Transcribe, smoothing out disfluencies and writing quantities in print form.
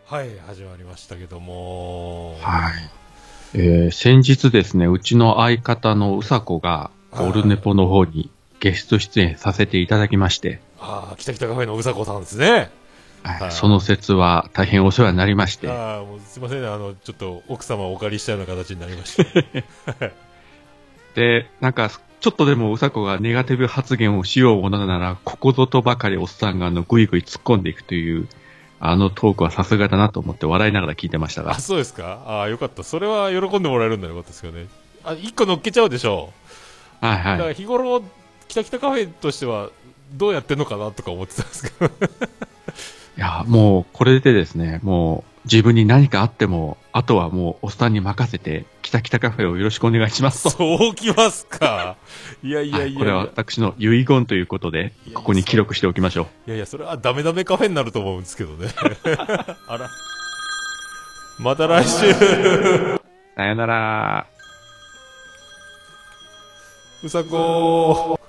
はい、始まりましたけども。 はい。先日ですね、うちの相方のうさこが、オルネポの方にゲスト出演させていただきまして、 ああ、きたきたカフェのうさこさんですね。 はい、そのは説は大変お世話になりましい。 て、 ああ、もうすいませんね。ちょっと奥様をお借りしたような形になりました。 で、なんか、ちょっとでもうさこがネガティブ発言をしようものなら、ここぞとばかりおっさんがぐいぐい突っ込んでいくという、あのトークはさすがだなと思って笑いながら聞いてましたあ、 が。 そうですか。ああ、よかった。それは喜んでもらえるんだよかったですけどね。あ、一個乗っけちゃうでしょう。だからはいはい。 日頃、きたきたカフェとしては、どうやってんのかなとか思ってたんですけど。 いや、もう、これでですね、もう、自分に何かあっても、あとはもう、おっさんに任せて、キタキタカフェをよろしくお願いしますと。 そうきますか。いやいやはい、これはいやいや。 私の遺言ということで、 いやいや、 ここに記録しておきましょう。 いやいや、それはダメダメカフェになると思うんですけどね。あら。また来週。 さよなら。 うさこー。